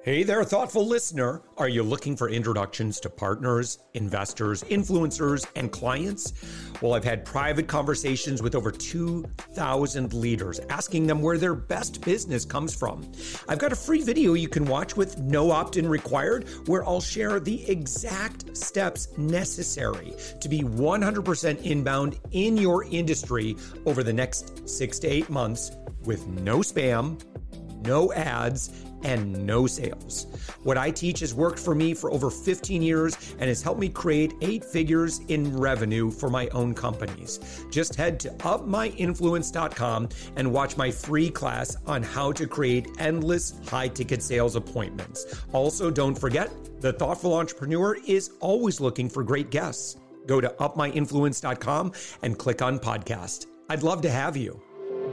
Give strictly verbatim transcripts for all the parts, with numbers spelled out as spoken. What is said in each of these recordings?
Hey there, thoughtful listener. Are you looking for introductions to partners, investors, influencers, and clients? Well, I've had private conversations with over two thousand leaders, asking them where their best business comes from. I've got a free video you can watch with no opt-in required, where I'll share the exact steps necessary to be one hundred percent inbound in your industry over the next six to eight months with no spam, no ads, and no sales. What I teach has worked for me for over fifteen years and has helped me create eight figures in revenue for my own companies. Just head to up my influence dot com and watch my free class on how to create endless high-ticket sales appointments. Also, don't forget, the thoughtful entrepreneur is always looking for great guests. Go to up my influence dot com and click on podcast. I'd love to have you.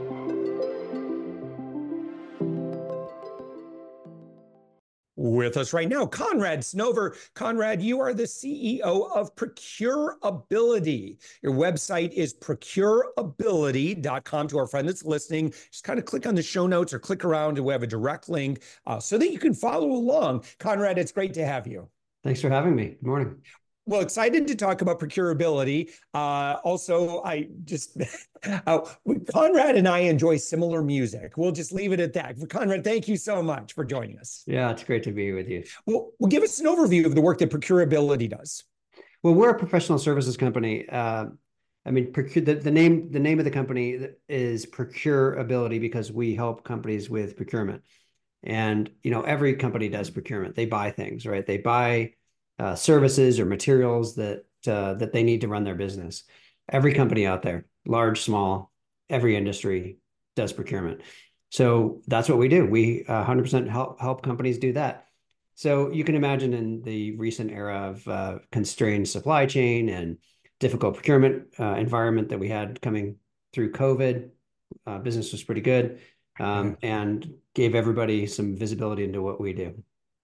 With us right now, Conrad Snover. Conrad, you are the C E O of Procurability. Your website is procurability dot com. To our friend that's listening, just kind of click on the show notes or click around and we have a direct link uh, so that you can follow along. Conrad, it's great to have you. Thanks for having me. Good morning. Well, excited to talk about procurability. Uh, also, I just, uh, Conrad and I enjoy similar music. We'll just leave it at that. Conrad, thank you so much for joining us. Yeah, it's great to be with you. Well, well give us an overview of the work that Procurability does. Well, we're a professional services company. Uh, I mean, procure, the, the name the name of the company is Procurability because we help companies with procurement. And, you know, every company does procurement. They buy things, right? They buy Uh, services or materials that uh, that they need to run their business. Every company out there, large, small, every industry does procurement. So that's what we do. We uh, one hundred percent help help companies do that. So you can imagine in the recent era of uh, constrained supply chain and difficult procurement uh, environment that we had coming through COVID, uh, business was pretty good um, yeah. and gave everybody some visibility into what we do.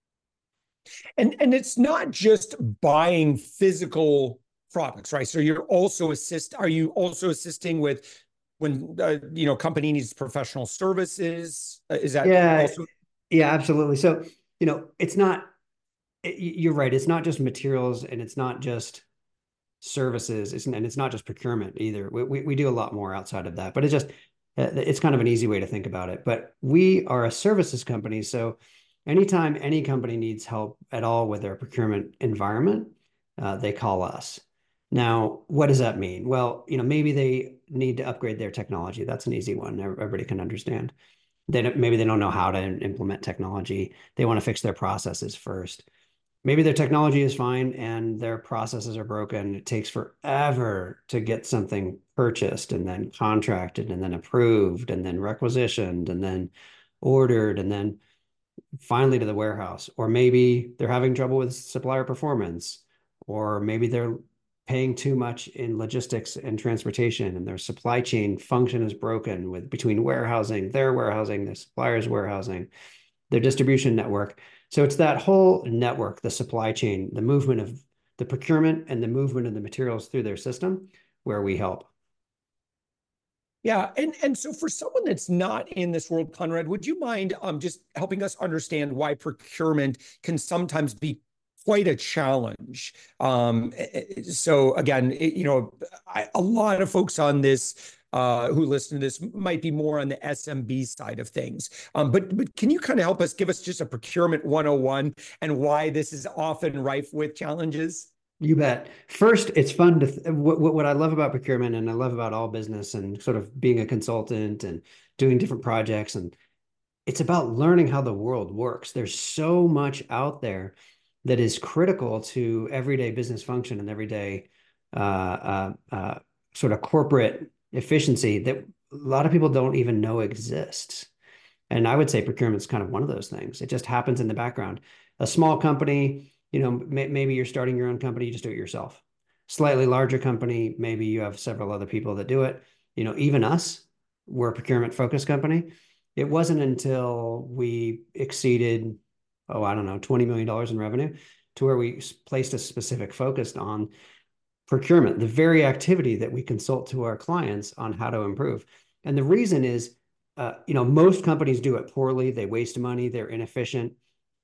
And and it's not just buying physical products, right? So you're also assist. Are you also assisting with when uh, you know company needs professional services? Uh, is that yeah, also? Yeah, absolutely. So you know, it's not. It, you're right. It's not just materials, and it's not just services, it's, and it's not just procurement either. We, we we do a lot more outside of that, but it's just it's kind of an easy way to think about it. But we are a services company, so anytime any company needs help at all with their procurement environment, uh, they call us. Now, what does that mean? Well, you know, maybe they need to upgrade their technology. That's an easy one. Everybody can understand. They don't, maybe they don't know how to implement technology. They want to fix their processes first. Maybe their technology is fine and their processes are broken. It takes forever to get something purchased and then contracted and then approved and then requisitioned and then ordered and then finally to the warehouse. Or maybe they're having trouble with supplier performance, or maybe they're paying too much in logistics and transportation and their supply chain function is broken with between warehousing, their warehousing, the supplier's warehousing, their distribution network. So it's that whole network, the supply chain, the movement of the procurement and the movement of the materials through their system where we help. Yeah, and, and so for someone that's not in this world, Conrad, would you mind um, just helping us understand why procurement can sometimes be quite a challenge? Um, so again, it, you know, I, a lot of folks on this uh, who listen to this might be more on the S M B side of things. Um, but, but can you kind of help us, give us just a procurement one oh one and why this is often rife with challenges? You bet. First, it's fun to, th- what, what I love about procurement and I love about all business and sort of being a consultant and doing different projects. And it's about learning how the world works. There's so much out there that is critical to everyday business function and everyday uh, uh, uh, sort of corporate efficiency that a lot of people don't even know exists. And I would say procurement is kind of one of those things. It just happens in the background. A small company, you know, may, maybe you're starting your own company, you just do it yourself. Slightly larger company, maybe you have several other people that do it. You know, even us, we're a procurement focused company. It wasn't until we exceeded, oh, I don't know, twenty million dollars in revenue to where we placed a specific focus on procurement, the very activity that we consult to our clients on how to improve. And the reason is, uh, you know, most companies do it poorly. They waste money. They're inefficient.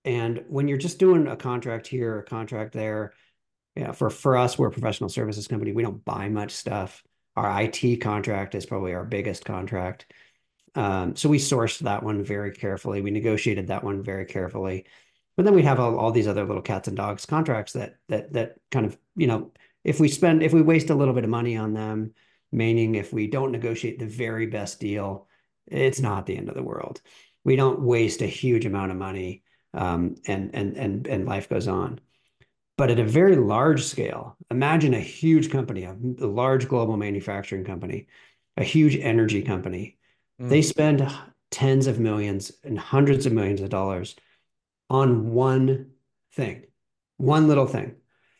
And when you're just doing a contract here, a contract there, yeah, for for us, we're a professional services company. We don't buy much stuff. Our I T contract is probably our biggest contract. Um, so we sourced that one very carefully. We negotiated that one very carefully. But then we have all, all these other little cats and dogs contracts that that that kind of, you know, if we spend if we waste a little bit of money on them, meaning if we don't negotiate the very best deal, it's not the end of the world. We don't waste a huge amount of money, um, and and and and life goes on. But at a very large scale, imagine a huge company, a, a large global manufacturing company, a huge energy company. They Mm. spend tens of millions and hundreds of millions of dollars on one thing, one little thing.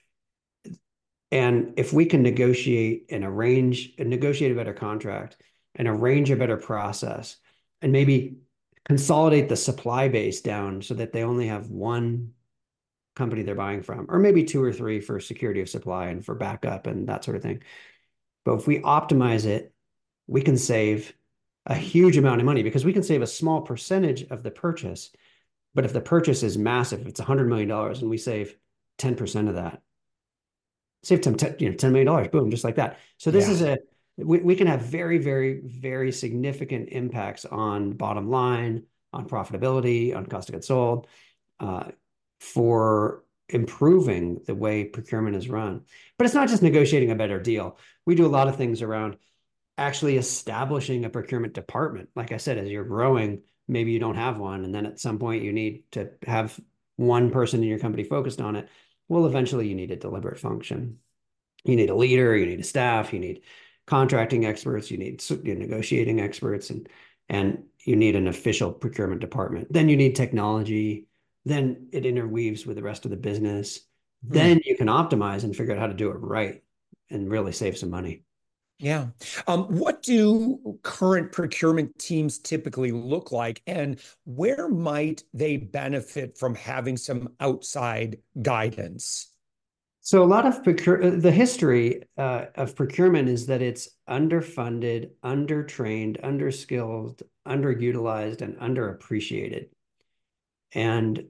And if we can negotiate and arrange and negotiate a better contract and arrange a better process and maybe consolidate the supply base down so that they only have one company they're buying from, or maybe two or three for security of supply and for backup and that sort of thing. But if we optimize it, we can save a huge amount of money because we can save a small percentage of the purchase. But if the purchase is massive, if it's one hundred million dollars and we save ten percent of that, save ten, you know, ten million dollars, boom, just like that. So this Yeah. is a, we, we can have very, very, very significant impacts on bottom line, on profitability, on cost of goods sold, uh, for improving the way procurement is run. But it's not just negotiating a better deal. We do a lot of things around actually establishing a procurement department. Like I said, as you're growing, maybe you don't have one. And then at some point you need to have one person in your company focused on it. Well, eventually you need a deliberate function. You need a leader, you need a staff, you need contracting experts, you need negotiating experts, and and you need an official procurement department. Then you need technology. Then it interweaves with the rest of the business. Mm. Then you can optimize and figure out how to do it right and really save some money. Yeah. Um, what do current procurement teams typically look like, and where might they benefit from having some outside guidance? So a lot of procure the history uh, of procurement is that it's underfunded, undertrained, underskilled, underutilized, and underappreciated. And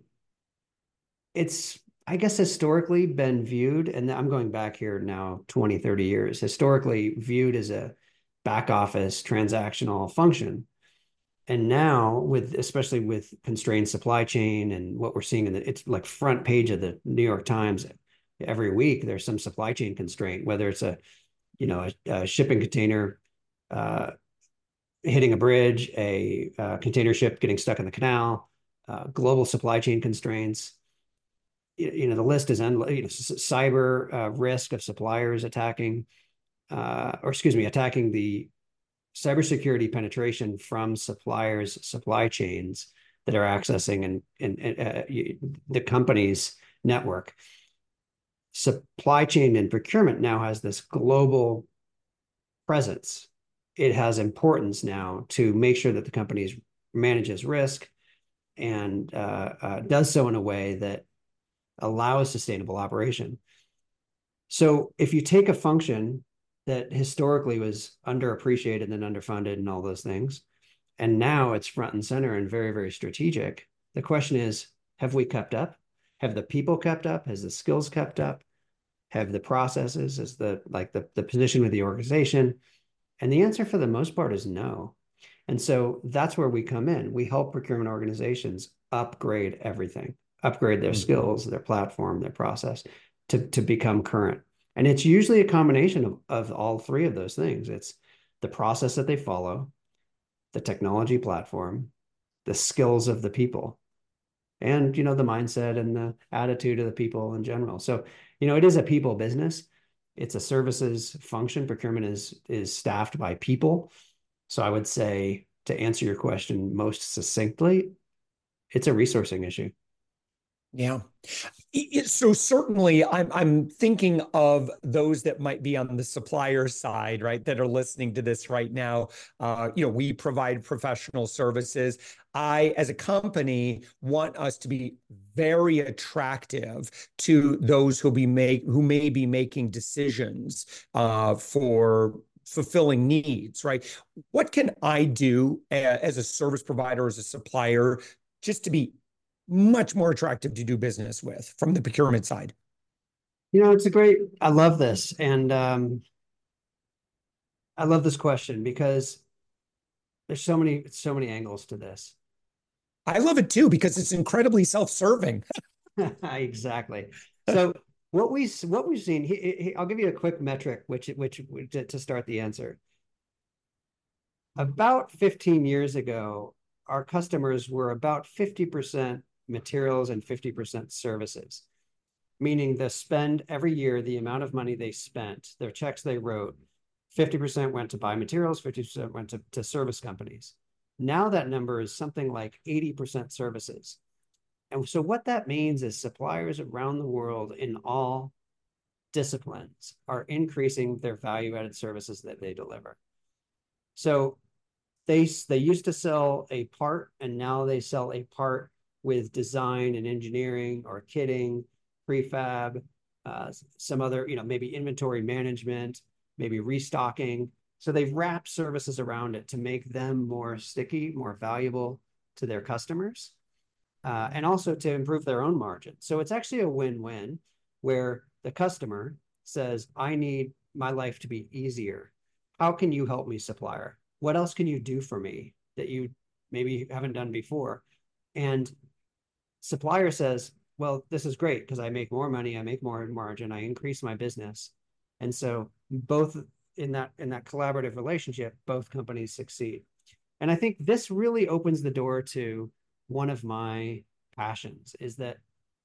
it's, I guess, historically been viewed, and I'm going back here now twenty, thirty years, historically viewed as a back office transactional function. And now with, especially with constrained supply chain and what we're seeing in the, it's like front page of the New York Times every week, there's some supply chain constraint, whether it's a, you know, a, a shipping container uh, hitting a bridge, a uh, container ship getting stuck in the canal, uh, global supply chain constraints. You know, the list is endless. You know, cyber uh, risk of suppliers attacking, uh, or excuse me, attacking the cybersecurity penetration from suppliers' supply chains that are accessing and, and, and uh, the company's network. Supply chain and procurement now has this global presence. It has importance now to make sure that the company manages risk and uh, uh, does so in a way that allows sustainable operation. So if you take a function that historically was underappreciated and underfunded and all those things, and now it's front and center and very, very strategic, the question is, have we kept up? Have the people kept up? Has the skills kept up? Have the processes, is the like the, the position with the organization? And the answer for the most part is no. And so that's where we come in. We help procurement organizations upgrade everything, upgrade their Mm. skills, their platform, their process to, to become current. And it's usually a combination of, of all three of those things. It's the process that they follow, the technology platform, the skills of the people, and, you know, the mindset and the attitude of the people in general. So, you know, it is a people business. It's a services function. Procurement is is staffed by people. So I would say, to answer your question most succinctly, it's a resourcing issue. Yeah. It- So certainly I'm I'm thinking of those that might be on the supplier side, right, that are listening to this right now. Uh, you know, we provide professional services. I, as a company, want us to be very attractive to those who be make who may be making decisions uh, for fulfilling needs, right? What can I do a- as a service provider, as a supplier, just to be much more attractive to do business with from the procurement side? You know, it's a great, I love this. And um, I love this question because there's so many, so many angles to this. I love it too because it's incredibly self-serving. Exactly. So what we what we've seen, he, he, I'll give you a quick metric, which which to, to start the answer. About fifteen years ago, our customers were about fifty percent materials and fifty percent services, meaning the spend every year, the amount of money they spent, their checks they wrote, fifty percent went to buy materials, fifty percent went to, to service companies. Now that number is something like eighty percent services. And so what that means is suppliers around the world in all disciplines are increasing their value-added services that they deliver. So they they used to sell a part, and now they sell a part with design and engineering or kitting, prefab, uh, some other, you know, maybe inventory management, maybe restocking. So they've wrapped services around it to make them more sticky, more valuable to their customers, uh, and also to improve their own margin. So it's actually a win-win where the customer says, I need my life to be easier. How can you help me, supplier? What else can you do for me that you maybe haven't done before? And supplier says, well, this is great because I make more money, I make more margin, I increase my business. And so both in that in that collaborative relationship, both companies succeed. And I think this really opens the door to one of my passions, is that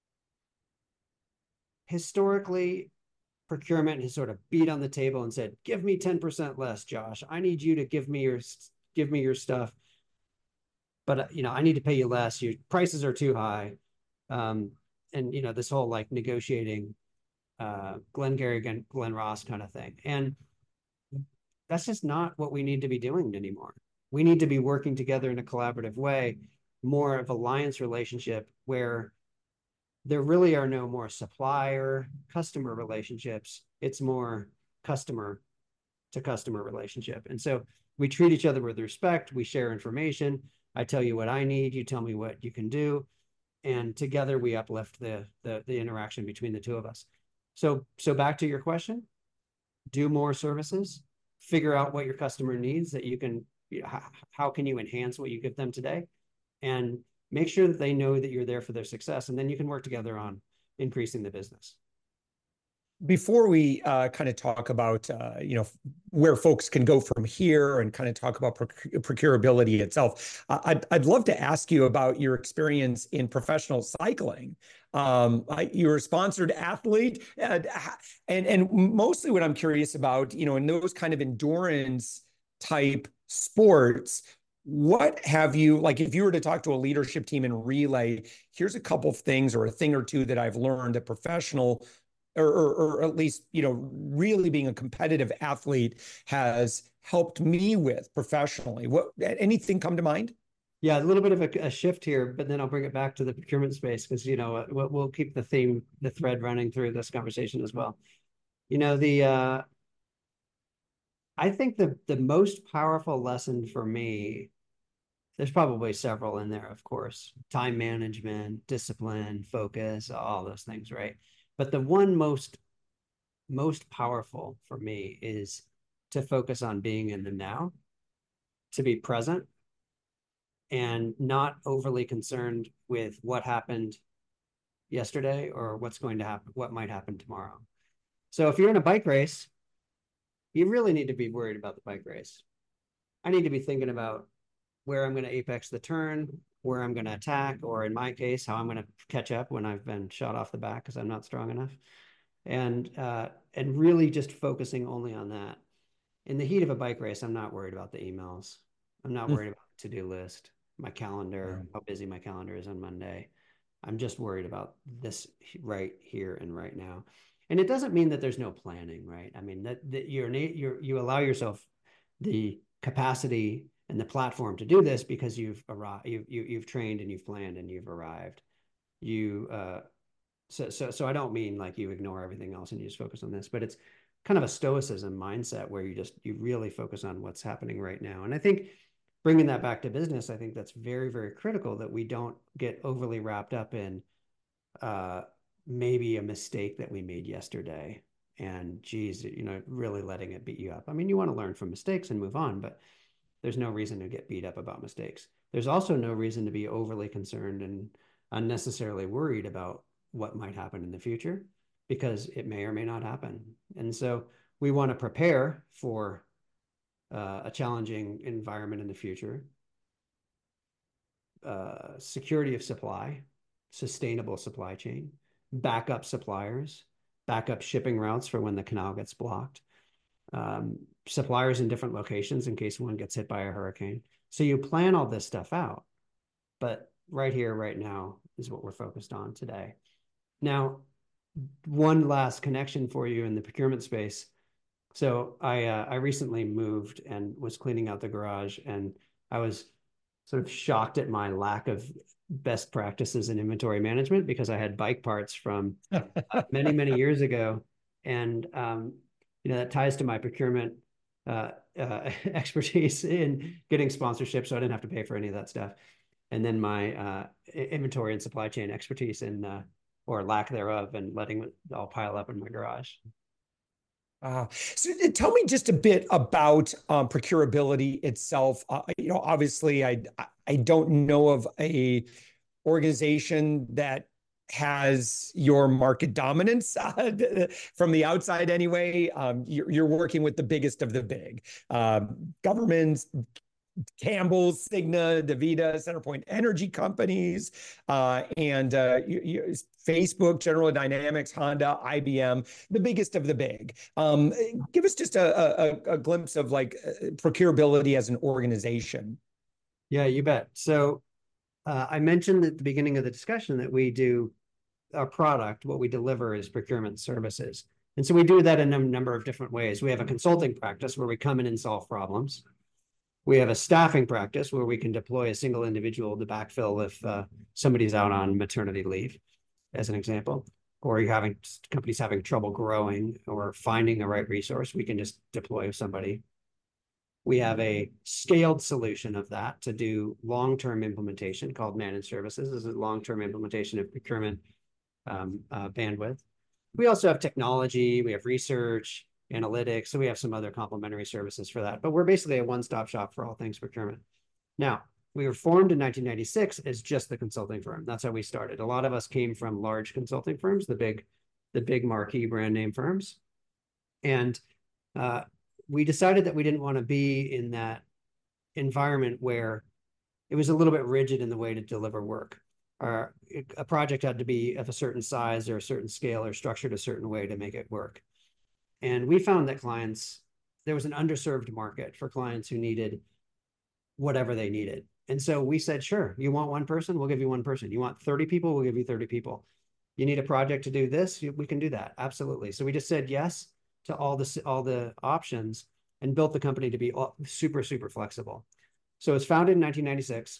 historically procurement has sort of beat on the table and said, give me ten percent less, Josh. I need you to give me your give me your stuff. But, you know, I need to pay you less. Your prices are too high. Um, and, you know, this whole like negotiating uh, Glengarry, Glenn, Glenn Ross kind of thing. And that's just not what we need to be doing anymore. We need to be working together in a collaborative way, more of alliance relationship where there really are no more supplier customer relationships. It's more customer to customer relationship. And so we treat each other with respect. We share information. I tell you what I need. You tell me what you can do. And together we uplift the, the, the interaction between the two of us. So, so back to your question, do more services, figure out what your customer needs that you can, you know, how, how can you enhance what you give them today? And make sure that they know that you're there for their success, and then you can work together on increasing the business. Before we uh, kind of talk about, uh, you know, where folks can go from here and kind of talk about proc- procurability itself, I'd, I'd love to ask you about your experience in professional cycling. Um, I, you're a sponsored athlete, and, and and mostly what I'm curious about, you know, in those kind of endurance type sports, what have you, like if you were to talk to a leadership team in relay, here's a couple of things or a thing or two that I've learned a professional or, or, or at least, you know, really being a competitive athlete has helped me with professionally. What, anything come to mind? Yeah, a little bit of a, a shift here, but then I'll bring it back to the procurement space because, you know, we'll, we'll keep the theme, the thread running through this conversation as well. You know, the, uh, I think the, the most powerful lesson for me, there's probably several in there, of course, time management, discipline, focus, all those things, right? But the one most most powerful for me is to focus on being in the now, to be present, and not overly concerned with what happened yesterday or what's going to happen, what might happen tomorrow. So if you're in a bike race, you really need to be worried about the bike race. I need to be thinking about where I'm going to apex the turn, where I'm going to attack, or in my case, how I'm going to catch up when I've been shot off the back because I'm not strong enough. And uh, and really just focusing only on that. In the heat of a bike race, I'm not worried about the emails. I'm not worried about the to-do list, my calendar, how busy my calendar is on Monday. I'm just worried about this right here and right now. And it doesn't mean that there's no planning, right? I mean that, that you're, you're you allow yourself the capacity and the platform to do this because you've arrived, you've you, you've trained and you've planned and you've arrived. You uh, so so so I don't mean like you ignore everything else and you just focus on this, but it's kind of a stoicism mindset where you just you really focus on what's happening right now. And I think bringing that back to business, I think that's very, very critical that we don't get overly wrapped up in uh, maybe a mistake that we made yesterday. And geez, you know, really letting it beat you up. I mean, you want to learn from mistakes and move on, but there's no reason to get beat up about mistakes. There's also no reason to be overly concerned and unnecessarily worried about what might happen in the future, because it may or may not happen. And so we want to prepare for uh, a challenging environment in the future, uh, security of supply, sustainable supply chain, backup suppliers, backup shipping routes for when the canal gets blocked, um, suppliers in different locations in case one gets hit by a hurricane. So you plan all this stuff out, but right here, right now is what we're focused on today. Now, one last connection for you in the procurement space. So I uh, I recently moved and was cleaning out the garage, and I was sort of shocked at my lack of best practices in inventory management, because I had bike parts from uh, many, many years ago. And, um, you know, that ties to my procurement uh, uh, expertise in getting sponsorship, so I didn't have to pay for any of that stuff. And then my uh, inventory and supply chain expertise in, uh, or lack thereof, and letting it all pile up in my garage. Uh, so tell me just a bit about um, procurability itself. Uh, you know, obviously, I I don't know of a organization that has your market dominance uh, from the outside anyway. Um, you're, you're working with the biggest of the big um, governments, Campbell's, Cigna, DaVita, CenterPoint Energy companies, uh, and uh, you, you, Facebook, General Dynamics, Honda, I B M, the biggest of the big. Um, give us just a, a, a glimpse of like procurability as an organization. Yeah, you bet. So uh, I mentioned at the beginning of the discussion that we do our product, what we deliver is procurement services. And so we do that in a number of different ways. We have a consulting practice where we come in and solve problems. We have a staffing practice where we can deploy a single individual to backfill if uh, somebody's out on maternity leave, as an example, or you're having companies having trouble growing or finding the right resource. We can just deploy somebody. We have a scaled solution of that to do long-term implementation called managed services. This is a long-term implementation of procurement um, uh, bandwidth. We also have technology, we have research, analytics, so we have some other complementary services for that. But we're basically a one-stop shop for all things procurement. Now, we were formed in nineteen ninety-six as just the consulting firm. That's how we started. A lot of us came from large consulting firms, the big, the big marquee brand name firms. And uh, we decided that we didn't want to be in that environment where it was a little bit rigid in the way to deliver work. Or a project had to be of a certain size or a certain scale or structured a certain way to make it work. And we found that clients, there was an underserved market for clients who needed whatever they needed. And so we said, sure, you want one person, we'll give you one person. You want thirty people, we'll give you thirty people. You need a project to do this, we can do that. Absolutely. So we just said yes to all the, all the options and built the company to be super, super flexible. So it's founded in nineteen ninety-six.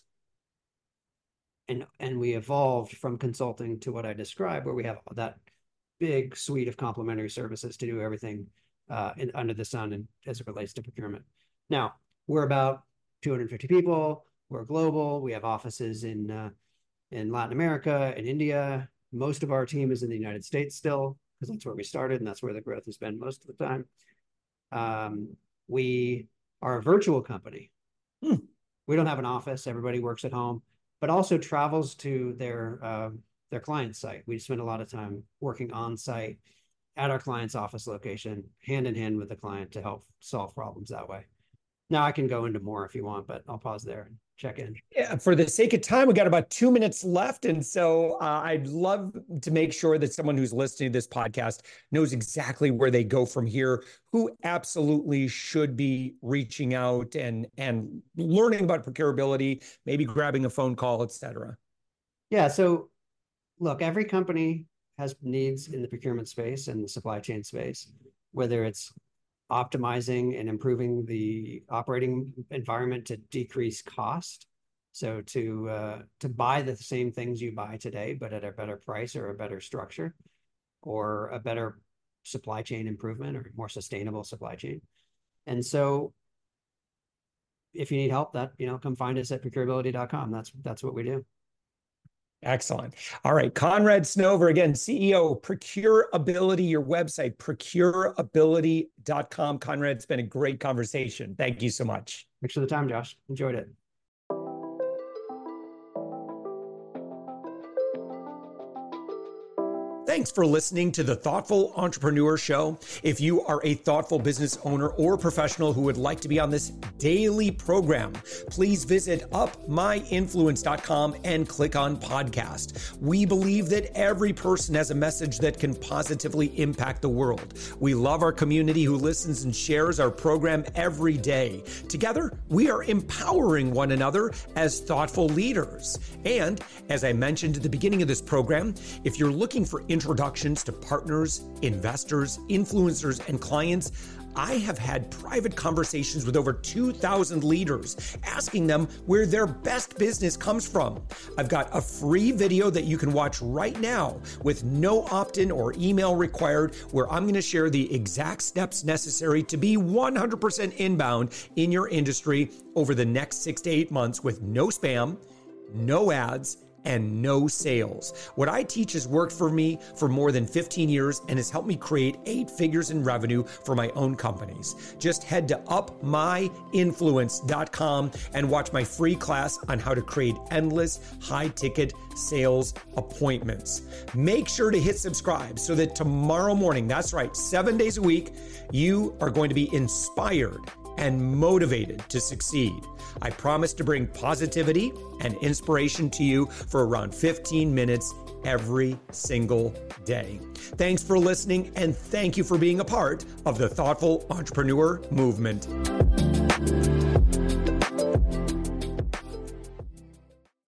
And, and we evolved from consulting to what I described, where we have that big suite of complementary services to do everything uh, in, under the sun and as it relates to procurement. Now, we're about two hundred fifty people. We're global. We have offices in, uh, in Latin America, in India. Most of our team is in the United States still, because that's where we started and that's where the growth has been most of the time. Um, we are a virtual company. Hmm. We don't have an office. Everybody works at home, but also travels to their uh, their client site. We spend a lot of time working on site at our client's office location, hand in hand with the client to help solve problems that way. Now I can go into more if you want, but I'll pause there and check in. Yeah, for the sake of time, we got about two minutes left. And so uh, I'd love to make sure that someone who's listening to this podcast knows exactly where they go from here, who absolutely should be reaching out and, and learning about procurability, maybe grabbing a phone call, et cetera. Yeah, so look, every company has needs in the procurement space and the supply chain space, whether it's optimizing and improving the operating environment to decrease cost. So to uh, to buy the same things you buy today, but at a better price or a better structure, or a better supply chain improvement or more sustainable supply chain. And so if you need help, that, you know, come find us at procurability dot com. That's, that's what we do. Excellent. All right. Conrad Snover, again, C E O, Procurability, your website, procurability dot com. Conrad, it's been a great conversation. Thank you so much. Thanks for the time, Josh. Enjoyed it. Thanks for listening to the Thoughtful Entrepreneur Show. If you are a thoughtful business owner or professional who would like to be on this daily program, please visit up my influence dot com and click on podcast. We believe that every person has a message that can positively impact the world. We love our community who listens and shares our program every day. Together, we are empowering one another as thoughtful leaders. And as I mentioned at the beginning of this program, if you're looking for introductions to partners, investors, influencers, and clients, I have had private conversations with over two thousand leaders, asking them where their best business comes from. I've got a free video that you can watch right now with no opt-in or email required, where I'm going to share the exact steps necessary to be one hundred percent inbound in your industry over the next six to eight months with no spam, no ads, and no sales. What I teach has worked for me for more than fifteen years and has helped me create eight figures in revenue for my own companies. Just head to up my influence dot com and watch my free class on how to create endless high-ticket sales appointments. Make sure to hit subscribe so that tomorrow morning, that's right, seven days a week, you are going to be inspired and motivated to succeed. I promise to bring positivity and inspiration to you for around fifteen minutes every single day. Thanks for listening, and thank you for being a part of the Thoughtful Entrepreneur Movement.